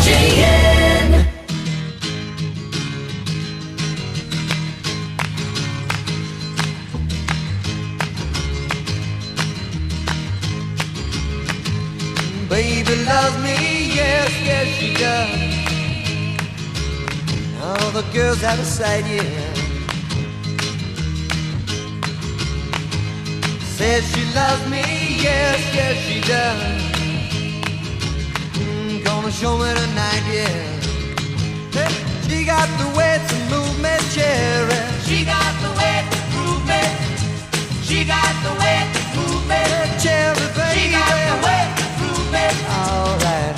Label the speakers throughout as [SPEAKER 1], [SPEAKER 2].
[SPEAKER 1] WJN.
[SPEAKER 2] Baby loves me, yes, yes she does. All the girls out of sight, yeah. Says she loves me, yes, yes she does. Gonna show me tonight, yeah. Hey, she got the way to move me, cherry.
[SPEAKER 1] She got the way to prove me. She got the way to prove me.
[SPEAKER 2] Cherry, baby.
[SPEAKER 1] She got the way to prove me.
[SPEAKER 2] All right.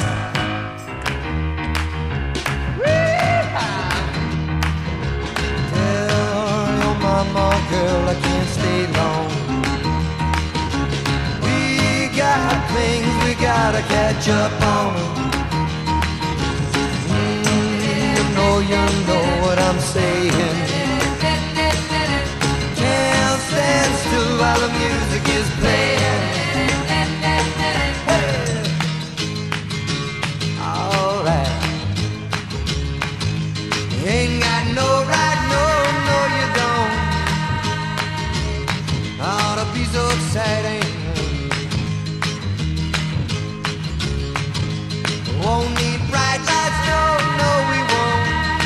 [SPEAKER 2] Tell your mama, girl, I can't stay long. We got things we gotta catch up on. You know what I'm saying. Can't stand still while the music is playing. Hey. All right. You ain't got no right, no, no you don't. Ought to be so exciting. Won't need bright lights, no, no we won't.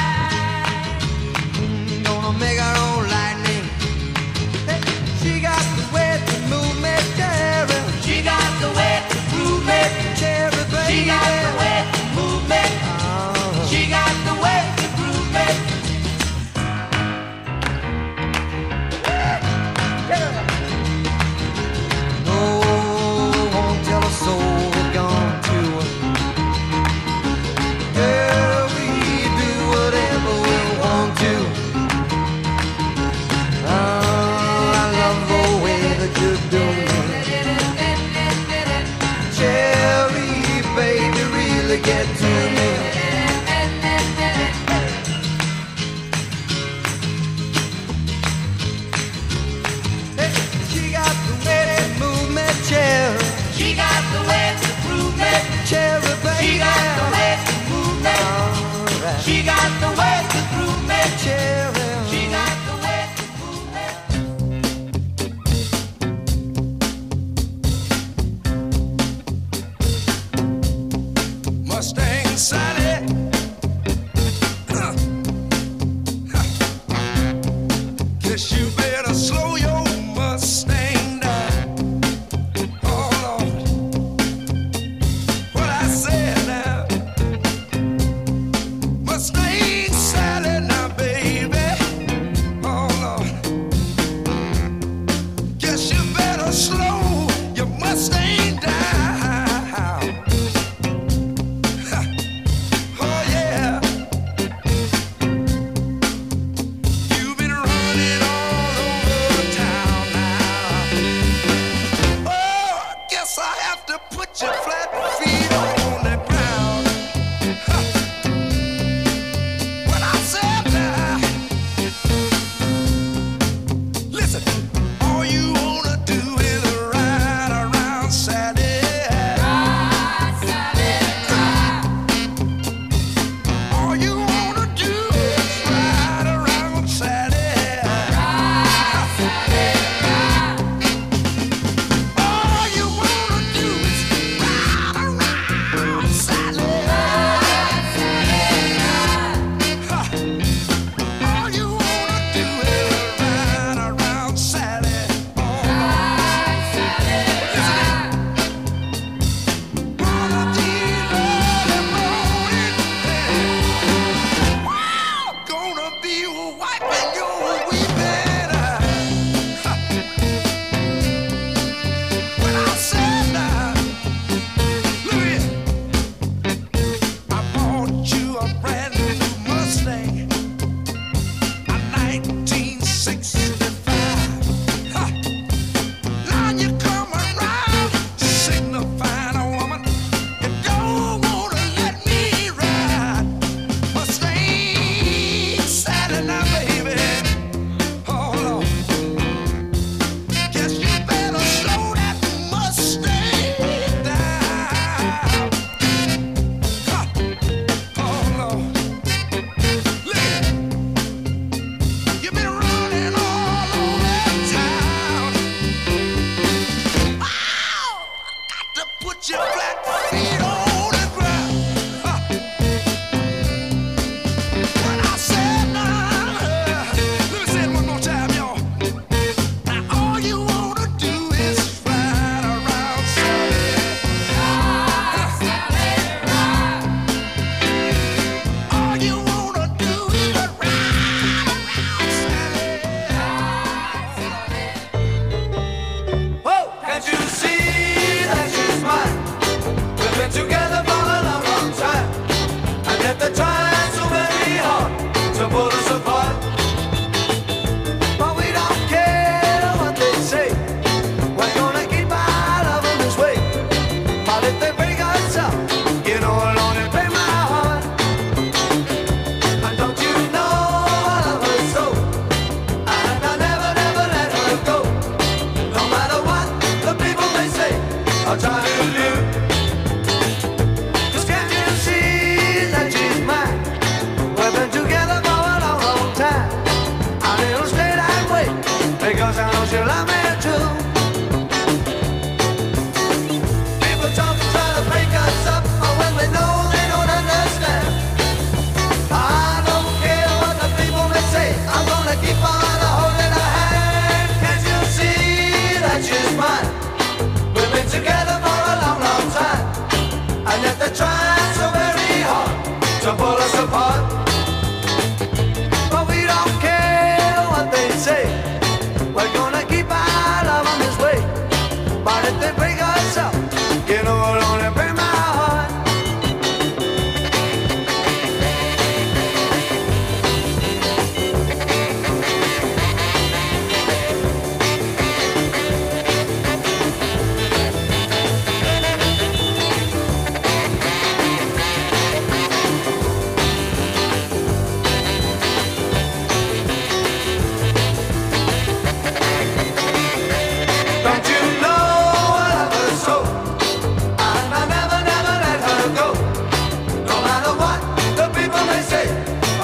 [SPEAKER 2] Make our own lightning. Hey, she got the way to move me, cherry.
[SPEAKER 1] She got the way to prove me.
[SPEAKER 2] Cherry, baby.
[SPEAKER 1] She got the way to move me. She got the way to prove me.
[SPEAKER 2] No, won't tell a soul we're gone to. Girl, we do whatever we want to. You do Cherry, baby, really get to me. Hey, she got the way to move me, cherry.
[SPEAKER 1] She got the way to prove me.
[SPEAKER 2] Cherry, baby.
[SPEAKER 1] She got the way to move me.
[SPEAKER 2] Right.
[SPEAKER 1] She got the way to prove me.
[SPEAKER 2] Cherry.
[SPEAKER 1] She got the way to prove me.
[SPEAKER 3] Mustang Sally. Guess you better slow your Mustang down. Oh Lord, what I said now. Mustang Sally now, baby. Oh Lord, guess you better slow your Mustang down. Oh yeah, you've been running all over town now. Oh, I guess I have to put your flat feet on the ground.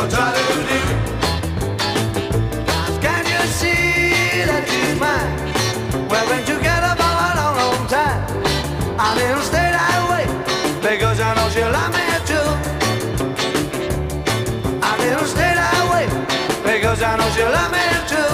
[SPEAKER 3] I'll try to do.
[SPEAKER 2] Can't you see that she's mine? We've been together for a long, long time. I didn't stay that way because I know she love me too. I didn't stay that way because I know she love me too.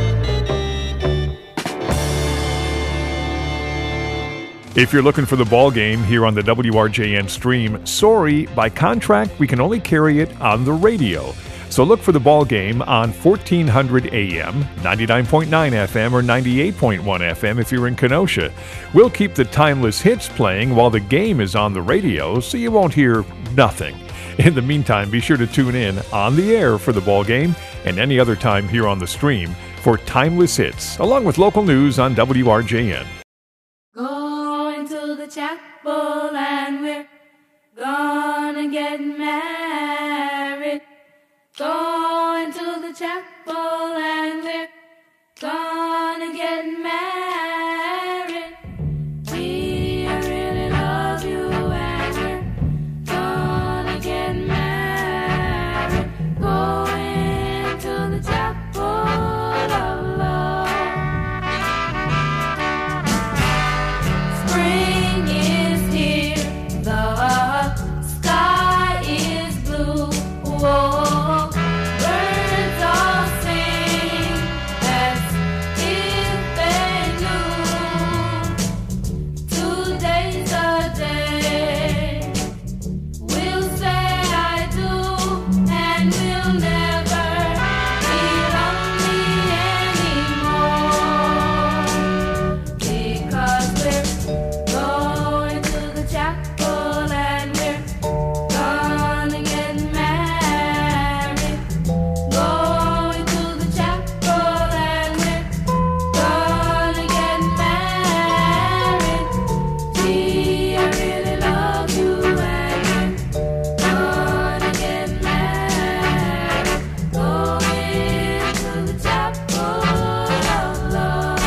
[SPEAKER 4] If you're looking for the ball game here on the WRJN stream, sorry, by contract, we can only carry it on the radio. So look for the ball game on 1400 AM, 99.9 FM, or 98.1 FM if you're in Kenosha. We'll keep the timeless hits playing while the game is on the radio, so you won't hear nothing. In the meantime, be sure to tune in on the air for the ball game and any other time here on the stream for timeless hits, along with local news on WRJN.
[SPEAKER 5] Going to the chapel and we're gonna get married. Going to the chapel and we're gonna get married. We really love you and we're gonna get married. Going to the chapel of love. Spring is here, the sky is blue. Whoa. Birds all sing as if they knew. Today's a day we'll say I do, and we'll never be lonely anymore. Because we're going to the chapel and we're gonna get married. Going to the chapel and we're gonna get married. Gee, I really love you and we're gonna get married. Going to the chapel of love.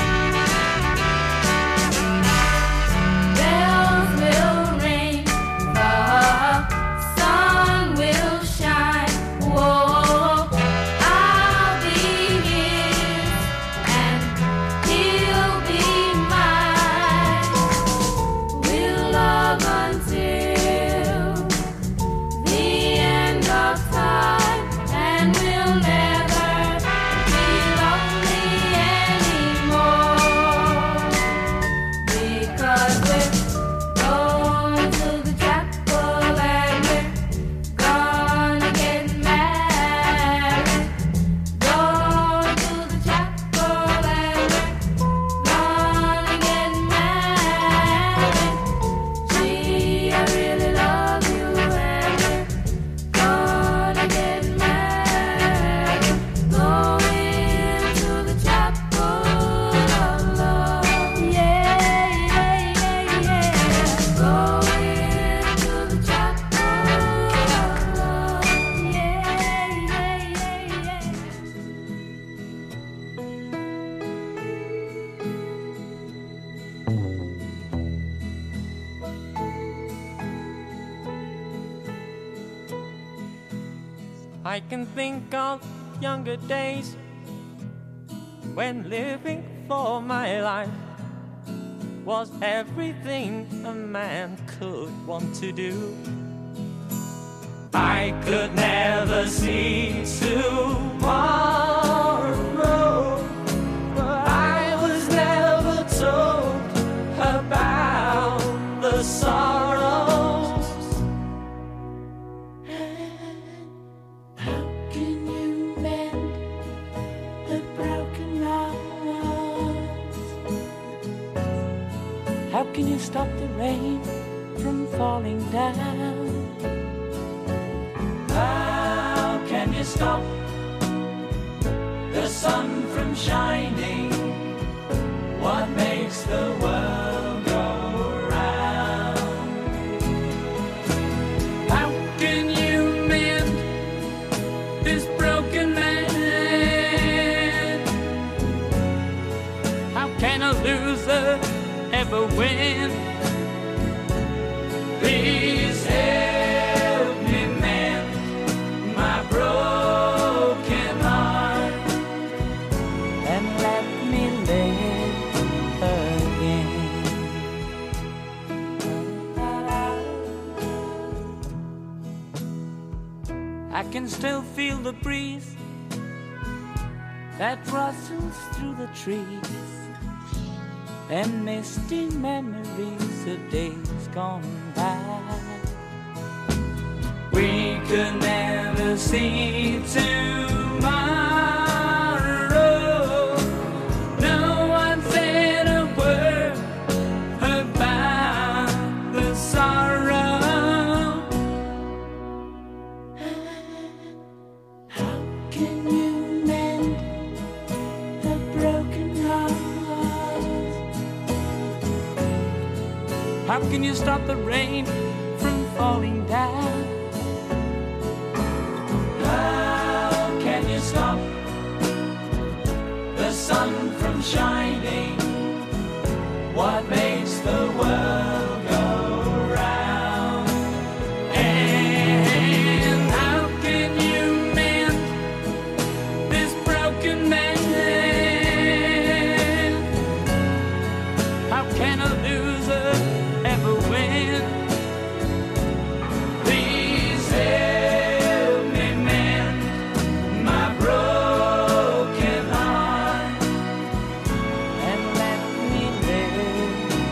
[SPEAKER 5] Bells will ring, the sun will shine. Whoa, I'll be his and he'll be mine. We'll love until the end of time, and we'll never be lonely anymore. Because we're going to the chapel and we're gonna get married. Going to the chapel and we're gonna get married. Gee, I really love you and we're gonna get married. Going to the chapel of love. Yeah, yeah, yeah, yeah. Going to the chapel of love. Yeah, yeah, yeah, yeah.
[SPEAKER 6] I can think of younger days when living for my life was everything a man could want to do. I could never see tomorrow, but I was never told about the sorrows. How can you mend the broken hearts? How can you stop the rain from falling down? How can you stop the sun from shining? What makes the world go round? How can you mend this broken man? How can a loser ever win? Please help me mend my I can still feel the breeze that rustles through the trees, and misty memories of days gone by. We could never see tomorrow. No one said a word about the sorrow. How can you mend a broken heart? How can you stop the rain from falling down? How can you stop the sun from shining? What makes the world go round? And how can you mend this broken man? How can a loser ever win? Please help me mend my broken heart and let me live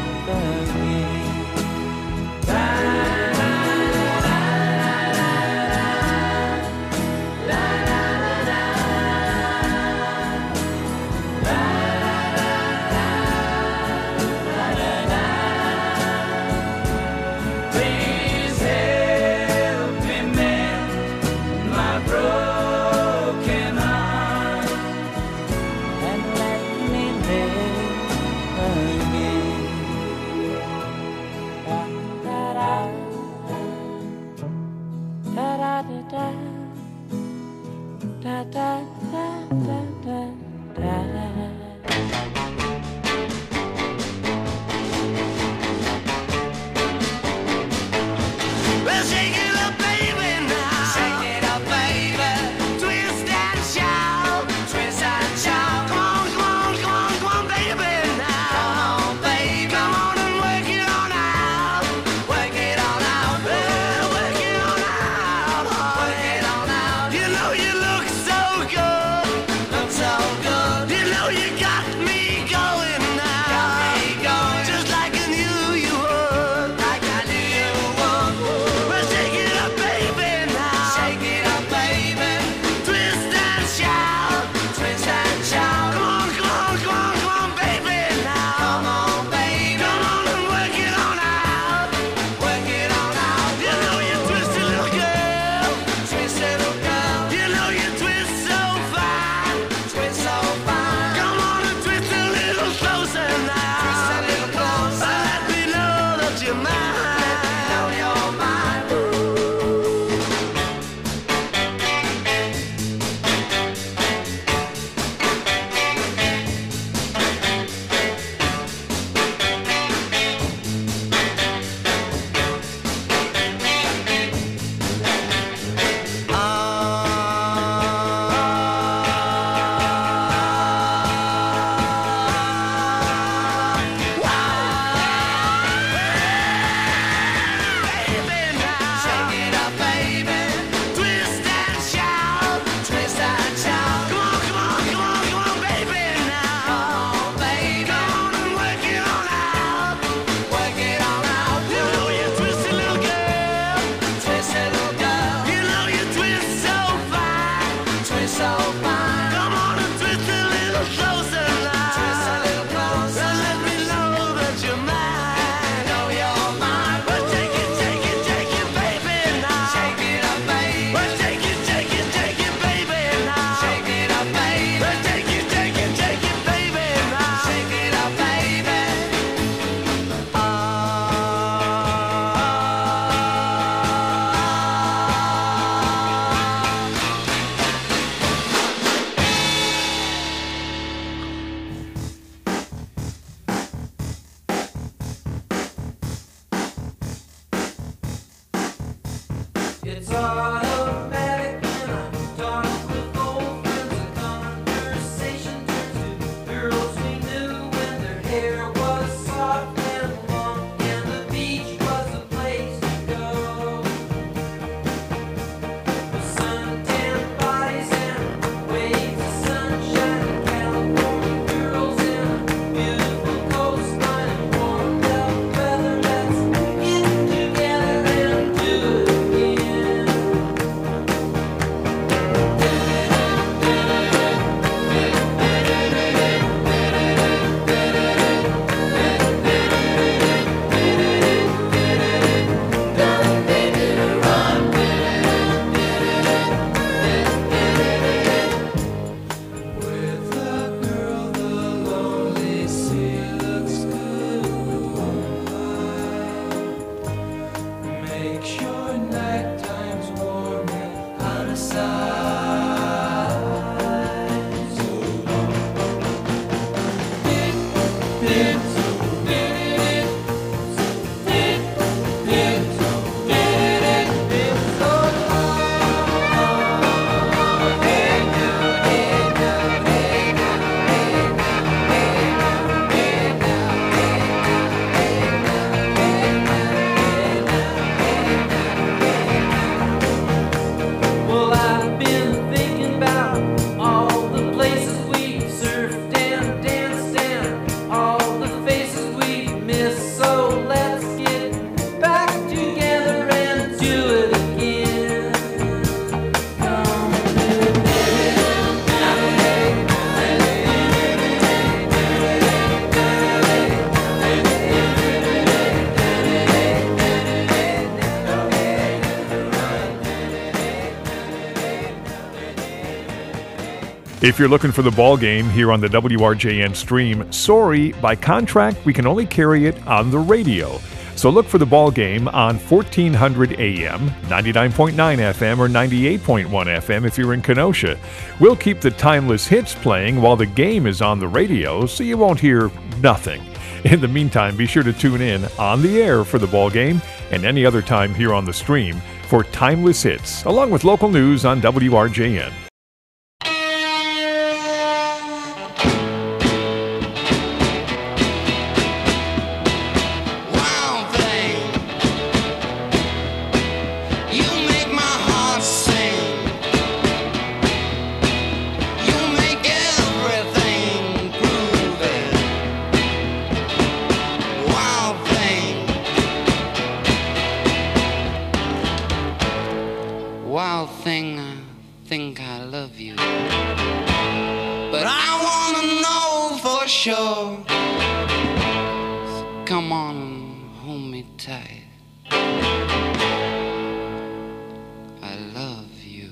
[SPEAKER 1] other side. So long. Did, did, so did it. Did, did, so did it. Did so long. Hey now, hey now, hey now, hey now, hey now, hey now, hey now, hey now. Well, I've been thinking about all the places we've surfed and danced and all the faces we've missed. So let's get back together and do it again. Come do it.
[SPEAKER 4] If you're looking for the ball game here on the WRJN stream, sorry, by contract, we can only carry it on the radio. So look for the ball game on 1400 AM, 99.9 FM, or 98.1 FM if you're in Kenosha. We'll keep the timeless hits playing while the game is on the radio, so you won't hear nothing. In the meantime, be sure to tune in on the air for the ball game and any other time here on the stream for timeless hits, along with local news on WRJN.
[SPEAKER 3] Wild thing, you make my heart sing. You make everything groovy. Wild thing, wild thing, I think I love you, but I wanna know for sure. So come on and hold me tight. I love you.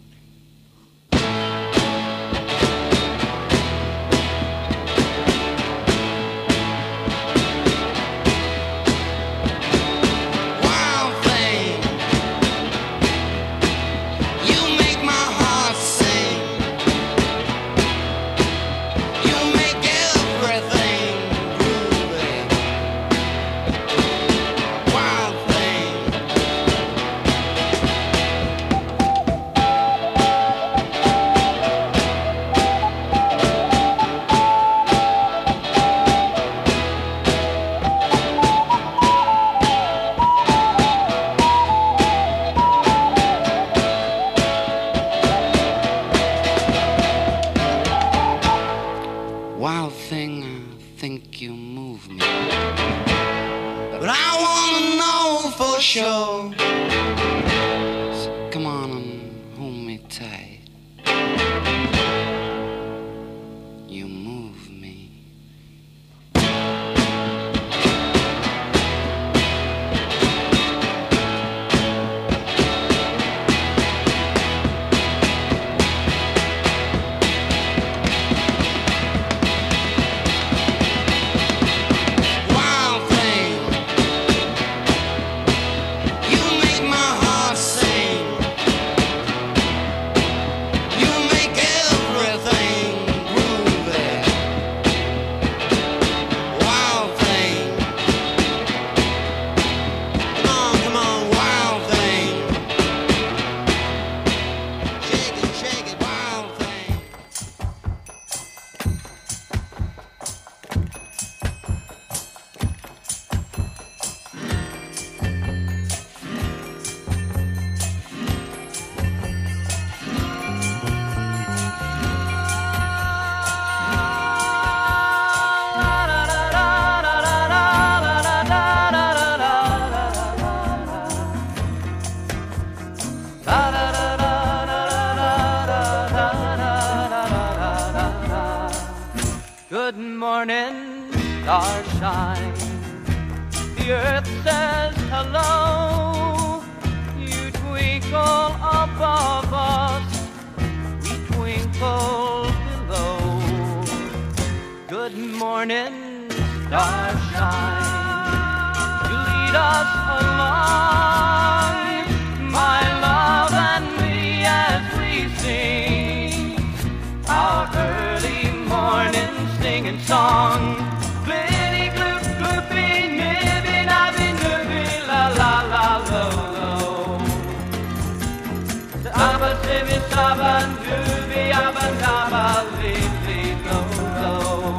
[SPEAKER 3] Wild thing, you make my heart sing. You make everything groovy. Wild thing. Wild thing, I think you move me, but I wanna know for sure. So come on and hold me tight. You move me. Wild thing, you make my heart sing. You make everything groovy. Wild thing, come on, wild thing. Shake it, wild thing.
[SPEAKER 6] Good morning, starshine. The earth says hello. You twinkle above us, we twinkle below. Good morning, starshine. You lead us along, my love and me as sing our early morning singing song. Glitty gloop gloopy nibby nobby nibby la la la lo lo. Abba sibby sabba nubby abba nabba li lo lo.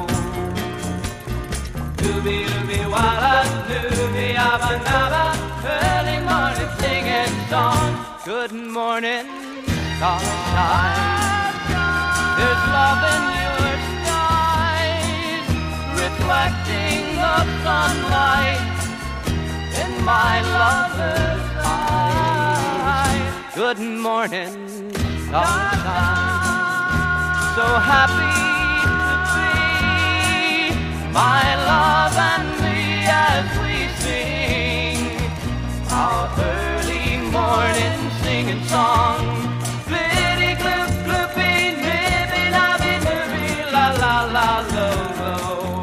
[SPEAKER 6] Dooby dooby walla dooby abba nabba. Early morning singing song. Good morning, sunshine. There's love in your skies, reflecting the sunlight in my lover's eyes. Good morning, sunshine. So happy to be my love and me as we sing our early morning singing song. Glitty gloop gloopy nibby nobby nibby la la la lo lo.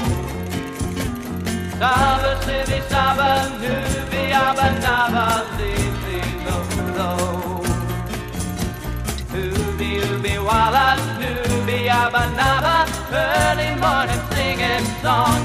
[SPEAKER 6] Saba sibby saba nubby abba nabba li lo lo. Ooby ooby walla nubby abba nabba. Early morning singing song.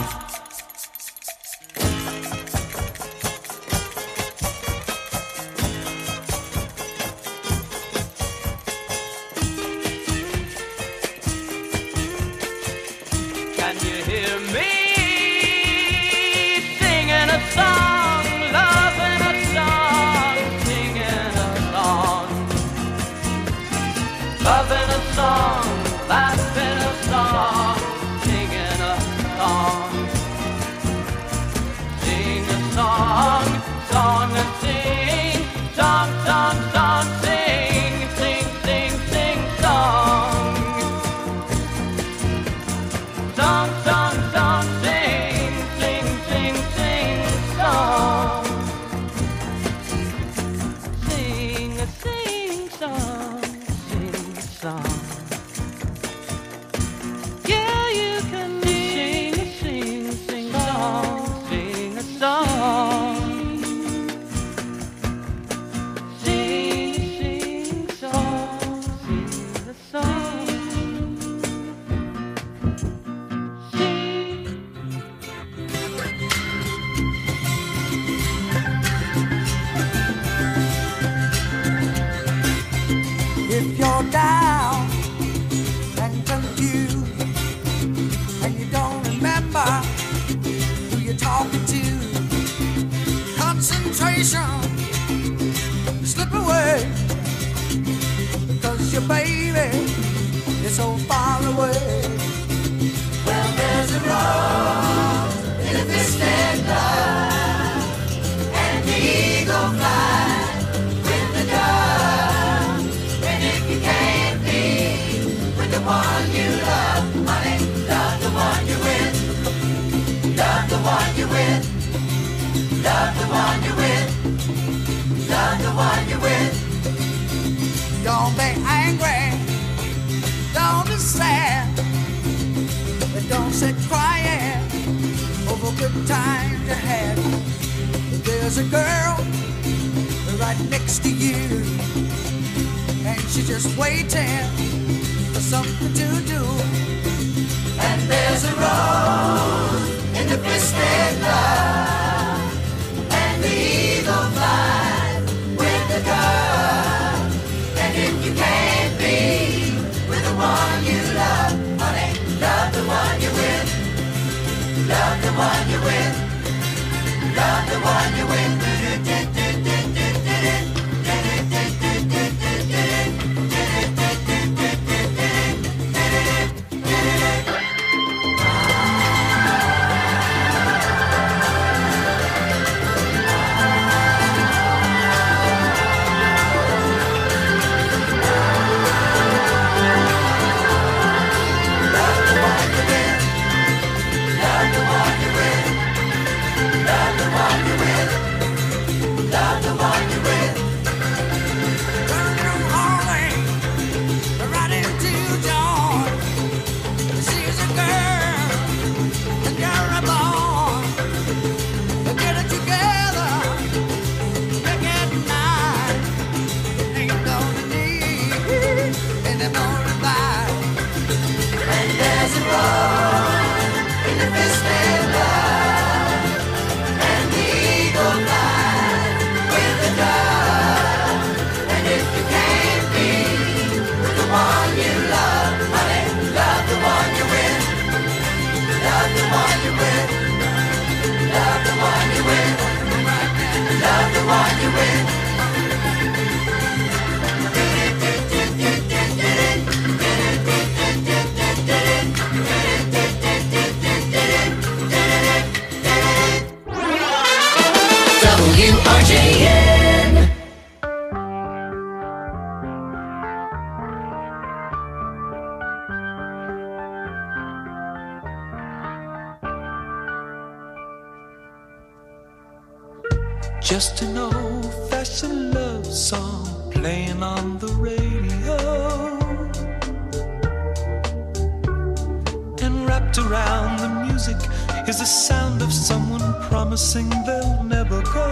[SPEAKER 2] Slip away, because your baby is so far away. Well, there's a rose in a distant cloud, and the eagle flies with the dove. And if you can't be with the one you love, honey, love the one you're with. Love the one you're with. Love the one you're with. Love the one you're with. Don't be angry. Don't be sad. But don't sit crying over good times you had. There's a girl right next to you, and she's just waiting for something to do. And there's a rose in the twisted love, and the eagle flies with the dove. And if you can't be with the one you love, honey, love the one you're with. Love the one you're with. Love the one you're with. Love the one you're with. you're with. Love the one you're with. Love the one you're with. WRJN.
[SPEAKER 7] Just an old-fashioned love song playing on the radio, and wrapped around the music is the sound of someone promising they'll never go.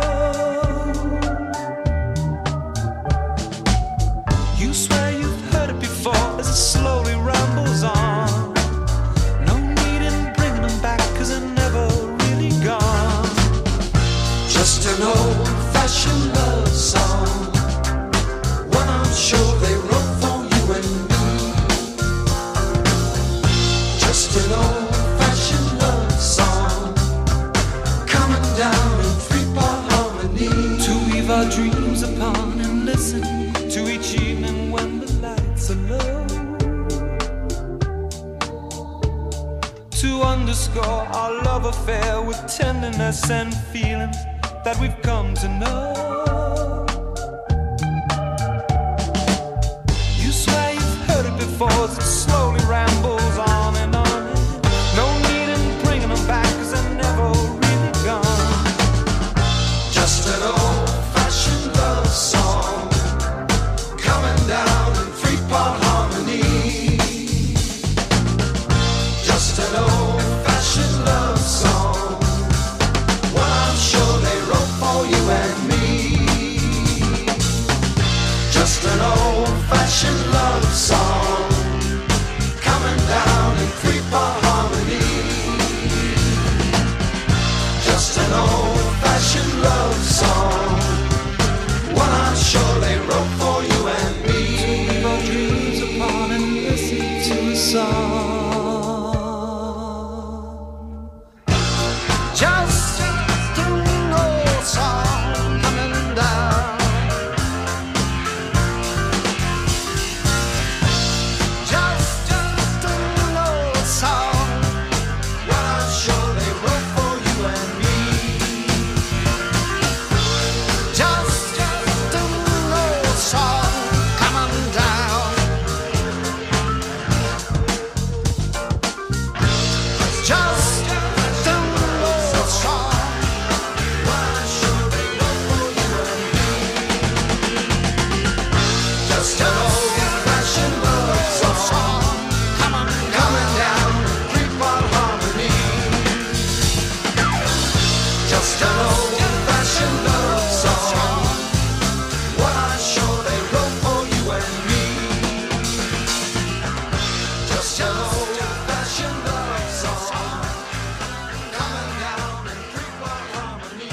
[SPEAKER 7] You swear you've heard it before as it slowly rambles on. No need in bringing them back 'cause they're never really gone.
[SPEAKER 2] Just an old-fashioned love song, one I'm sure they wrote for you and me. Just an old-fashioned love song, coming down in three-part harmony.
[SPEAKER 7] To weave our dreams upon and listen to each evening when the lights are low. To underscore our love affair with tenderness and feelings that we've come to know. You swear you've heard it before as it slowly rambles on and on. No need in bringing them back 'cause they're never really gone.
[SPEAKER 2] Just an old-fashioned love song, coming down in three-part harmony. Just an old-fashioned love song, one I'm sure they wrote for you and me. Just an old-fashioned love song, coming down in three-part harmony. Just an old-fashioned love song, one I'm sure they wrote for you and me.
[SPEAKER 7] Leave our dreams upon and listen to a song.
[SPEAKER 2] Just an old song coming down. Just an old song, one I'm sure they wrote for you and me. Just an old song coming down. Just an old song, one I'm sure they wrote for you and me. Just an old-fashioned love song, coming down three-part harmony. Just an old-fashioned love song, one I'm sure they wrote for you and me. Just an old-fashioned love song, coming down in three-part harmony.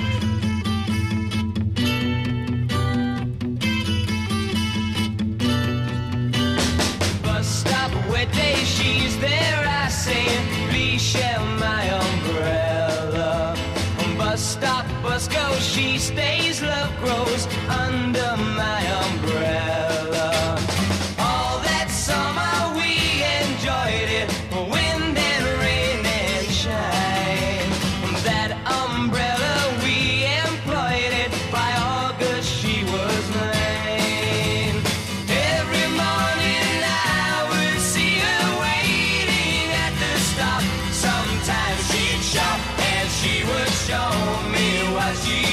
[SPEAKER 1] Bus stop where day she's there, I say, please share my umbrella. Bus stop, bus goes, she stays, love grows under my umbrella. All that summer we enjoyed it, wind and rain and shine. That umbrella we employed it, by August she was mine. Every morning I would see her waiting at the stop. Sometimes she'd shop and she would show me what she'd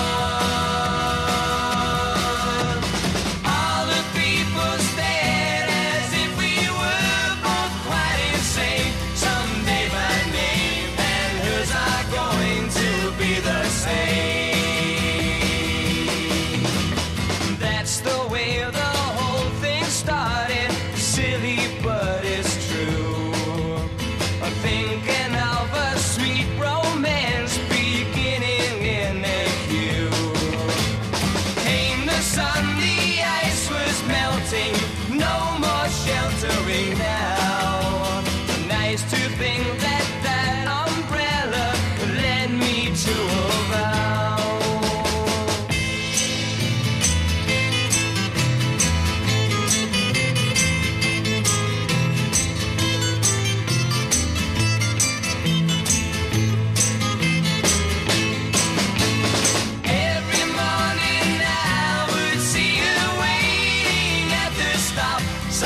[SPEAKER 1] bought. All the people stared as if we were both quite insane. Someday my name and hers are going to be the same. That's the way the whole thing started. Silly, but it's true. Thinking of a sweet romance beginning in a queue. Came the sun, the ice was melting, no more sheltering now. Nice to think that that umbrella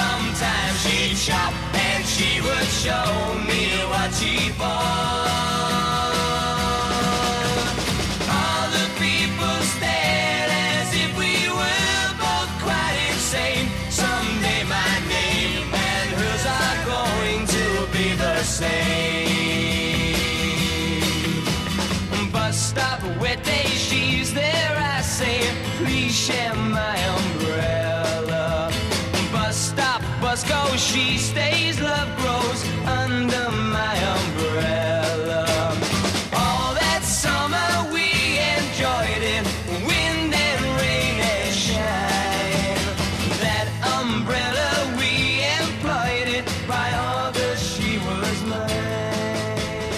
[SPEAKER 8] Sometimes she'd shop and she would show me what she bought. All the people stared as if we were both quite insane. Someday my name and hers are going to be the same. Bus stop, wet day, she's there, I say, please share my umbrella. Bus stop, bus goes, she stays, love grows under my umbrella. All that summer we enjoyed it, wind and rain and shine. That umbrella we employed it, by August she was mine.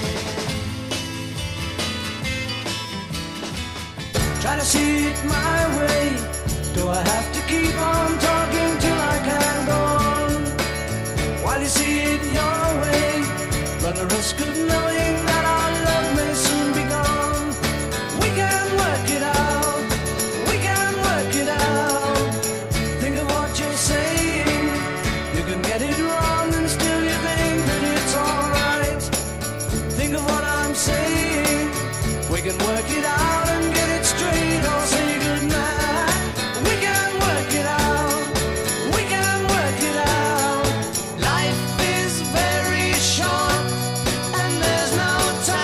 [SPEAKER 2] Try to see it my way. Do I have to keep on talking till I can go on? While you see it your way, run the risk of knowing that our love may soon be gone. We can work it out. We can work it out. Think of what you're saying. You can get it wrong and still you think that it's alright. Think of what I'm saying. We can work it out and get it straight or say goodnight. We can work it out. We can work it out. Life is very short and there's no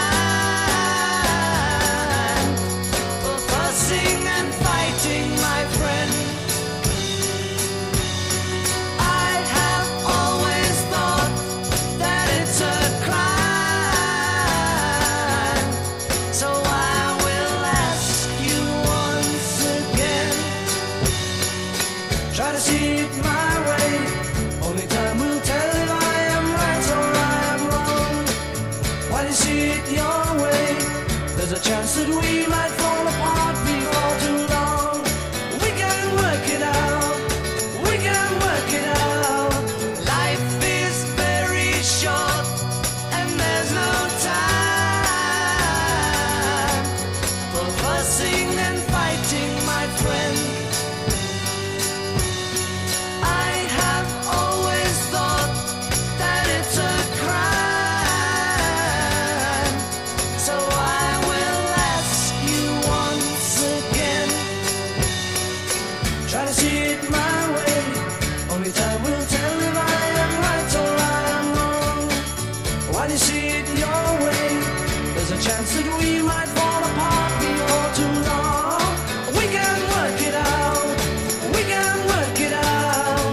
[SPEAKER 2] time for fussing and fighting, my friend. I have always thought that it's a crime. So I will ask you once again. Try to see it my way. Only time will tell if I am right or I am wrong. While you see it your way, there's a chance that we might fall apart before too long. We can work it out. We can work it out. Life is very short and there's no time for fussing and fighting, my friend. I have always thought that it's a crime. So I will ask you once again. Try to see it my way. Only time will tell if I am right or I am wrong. While you see it your way, there's a chance that we might fall apart before too long. We can work it out. We can work it out.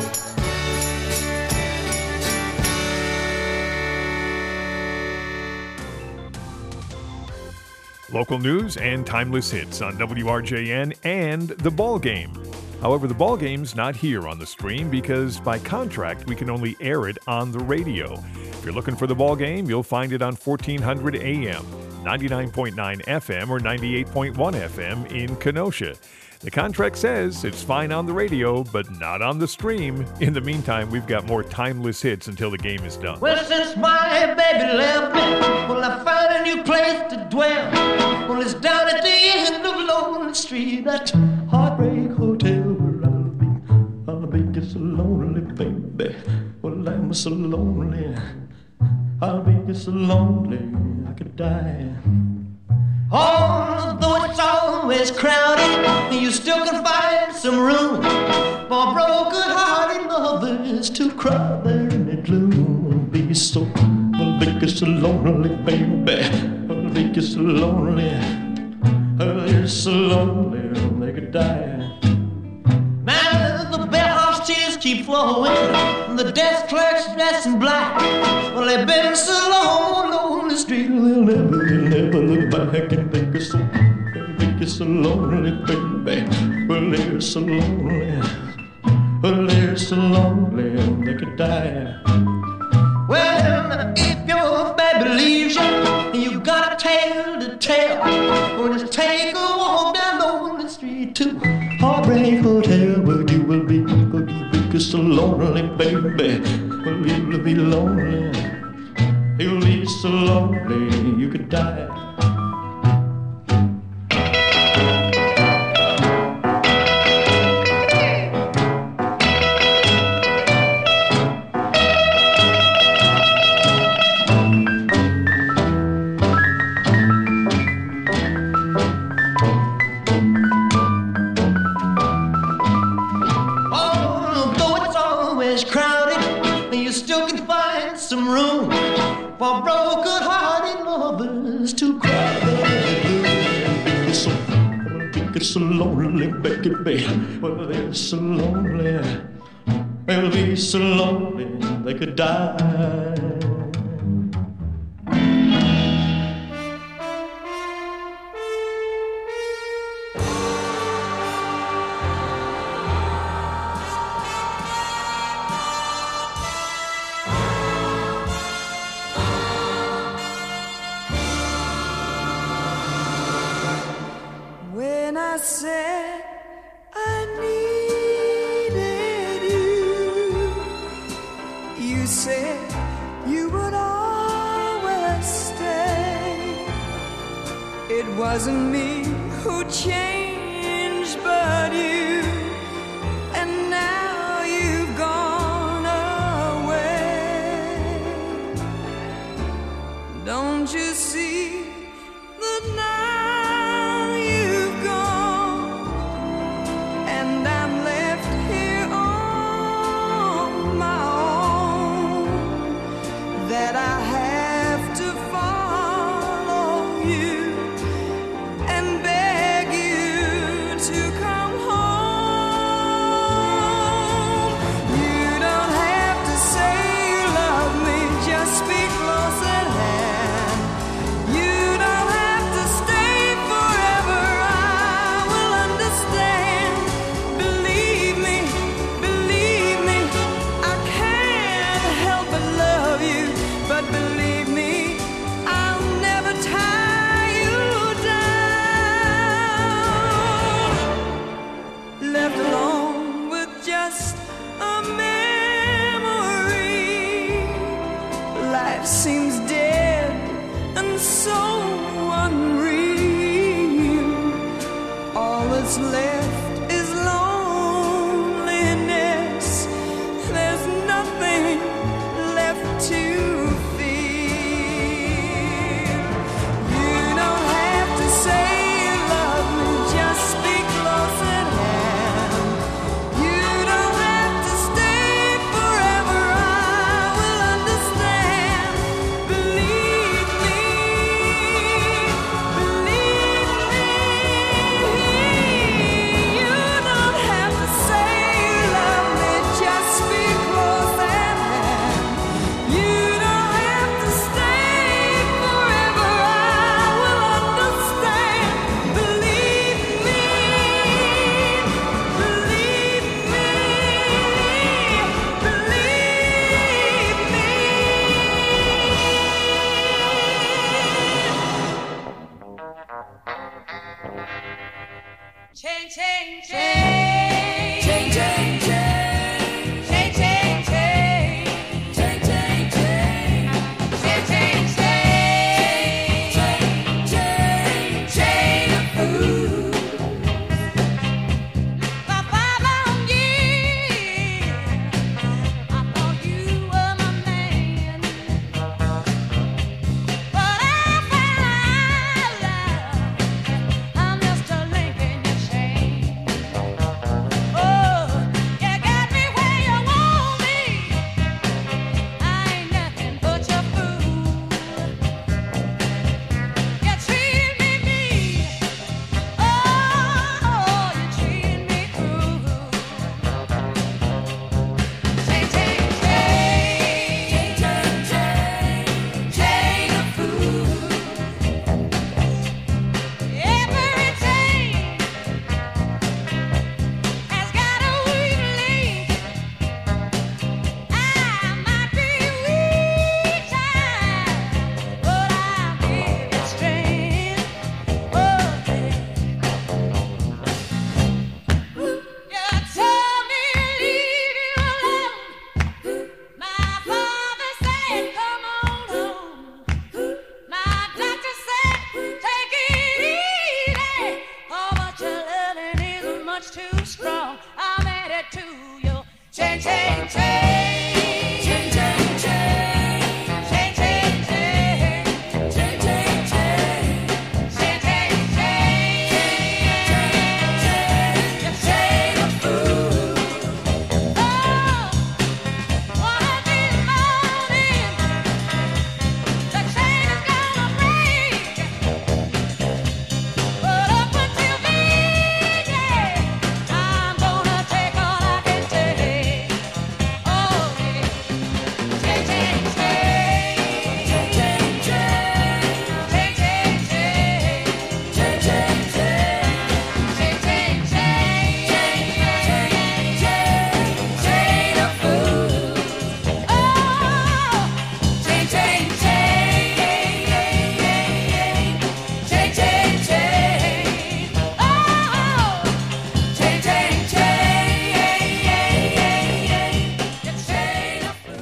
[SPEAKER 4] Local news and timeless hits on WRJN and The Ball Game. However, The Ball Game's not here on the stream because by contract we can only air it on the radio. If you're looking for The Ball Game, you'll find it on 1400 AM, 99.9 FM, or 98.1 FM in Kenosha. The contract says it's fine on the radio, but not on the stream. In the meantime, we've got more timeless hits until the game is done.
[SPEAKER 8] Well, since my baby left me, well, I found a new place to dwell. Well, it's down at the end of Lonely Street, that Heartbreak Hotel where I'll be just so lonely, baby. Well, I'm so lonely, I'll be just so lonely, I could die. Although it's always crowded, you still can find some room for broken-hearted lovers to cry there in the gloom. Be so, I'll be so lonely, baby. I'll be so lonely, I'll so lonely, they could die. Now the bellhop's tears keep flowing, the desk clerk's dressed in black. Well, they've been so long on the street, they'll never look back and think it's so lonely, baby. Well, they're so lonely, well, they're so lonely, they could die. Well, if your baby leaves you, you got a tale to tell. Well, just take a walk down on the street to Heartbreak Hotel, where you will be so lonely, baby. Well, you'll be lonely, you'll be so lonely, you could die. is crowded, you still can find some room for broken-hearted lovers to cry. It's so lonely, baby. Well, they're so lonely. They'll be so lonely they could die.
[SPEAKER 2] When I said I needed you, you said you would always stay. It wasn't me who changed, but you, and now you've gone away. Don't you see that now you've gone, and I'm left here on my own, that I have to follow you and beg you to come home. You don't have to say you love me, just speak close at hand. You don't have to stay forever, I will understand. Believe me, I can't help but love you. But believe me, I'll never tie you down. Left alone with just a memory, life seems dead and so unreal. All that's left is loneliness. There's nothing left to feel. You don't have to say you love me, just speak close at hand. You don't have to stay forever, I will understand.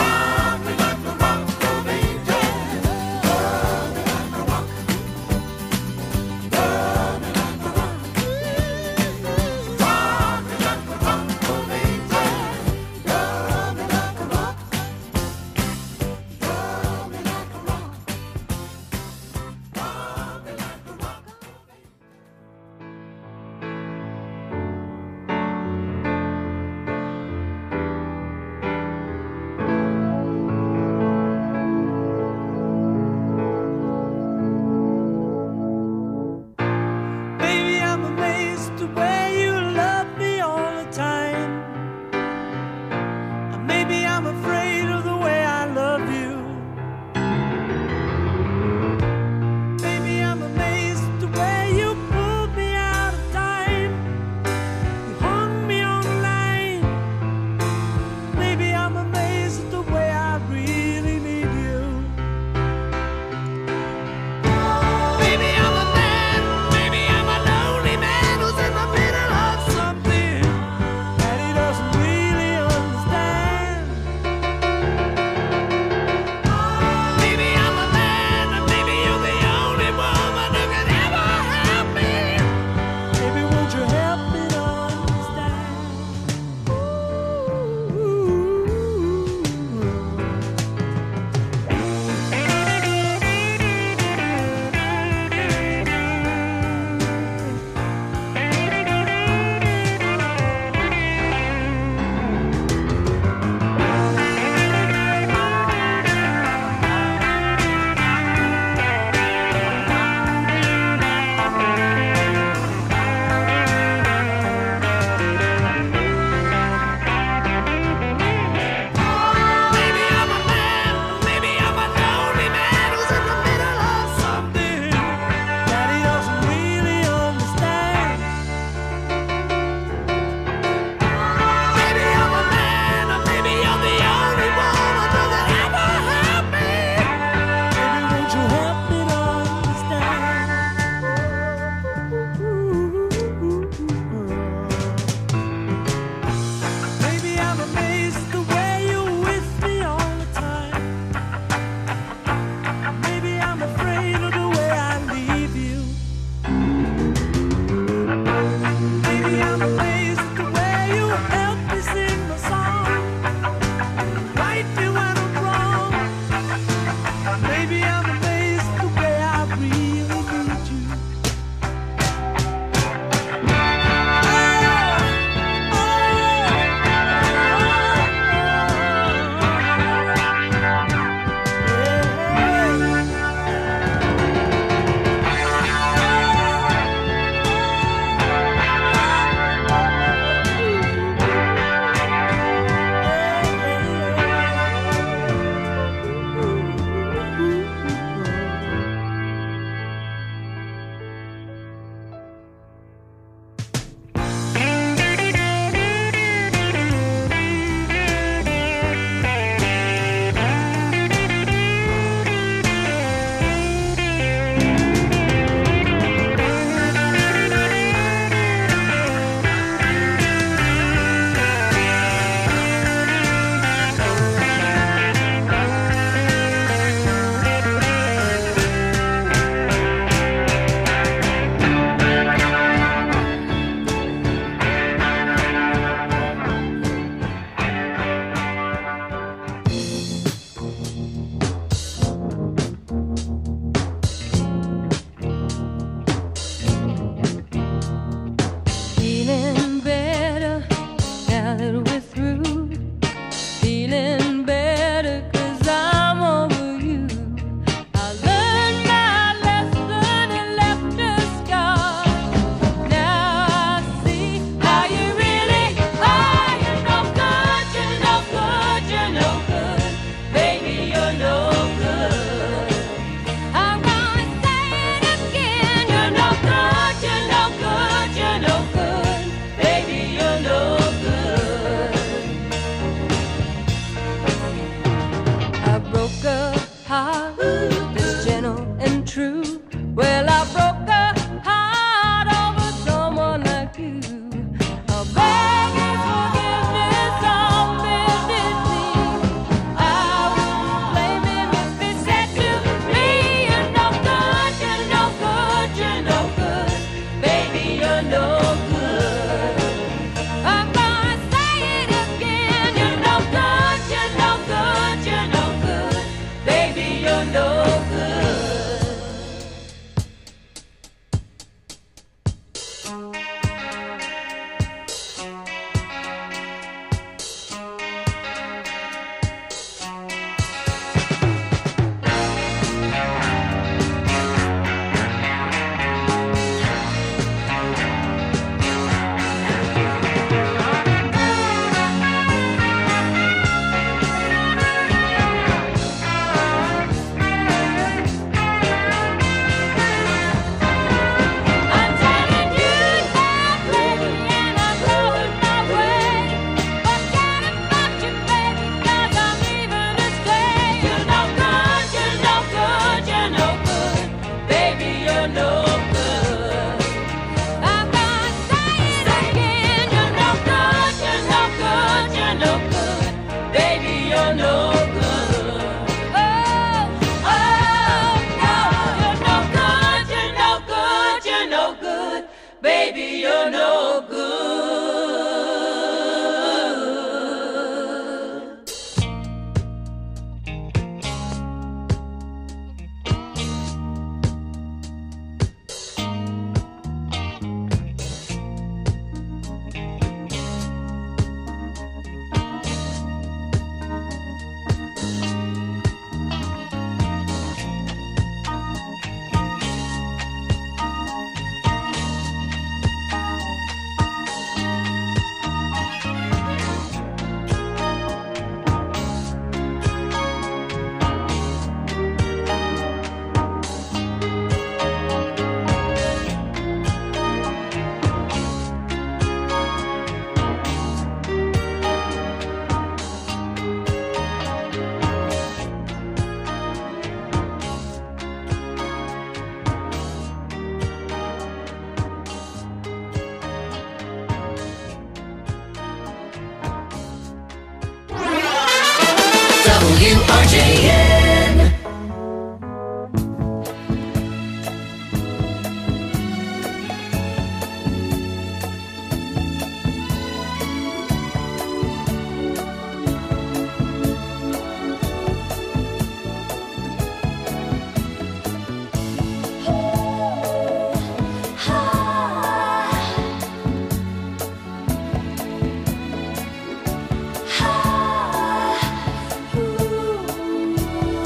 [SPEAKER 2] Baby, I'm a man. Maybe I'm a lonely man who's in the middle WRJN.
[SPEAKER 5] Ooh.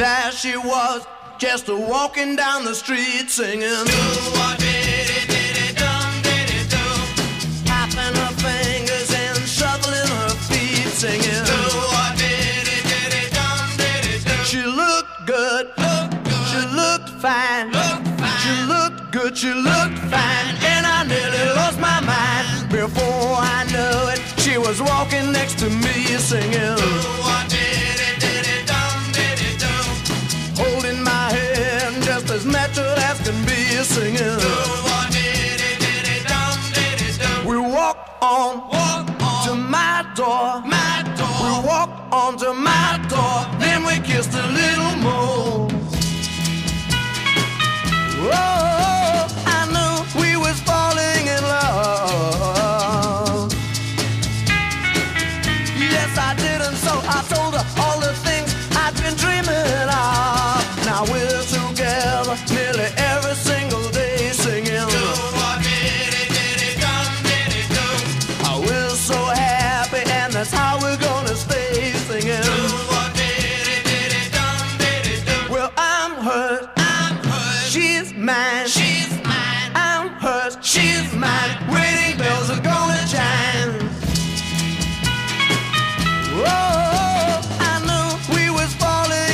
[SPEAKER 2] There she was, just walking down the street singing. Tapping her fingers and shuffling her feet singing. She looked good, she looked fine, she looked good, she looked fine, and I nearly lost my mind. Before I knew it, she was walking next to me singing. Holding my hand just as natural as can be singing. We walked on to my door. We walked on to my door. Then we kissed a little more. Oh, I knew we was falling in love. Yes, I did, and so I told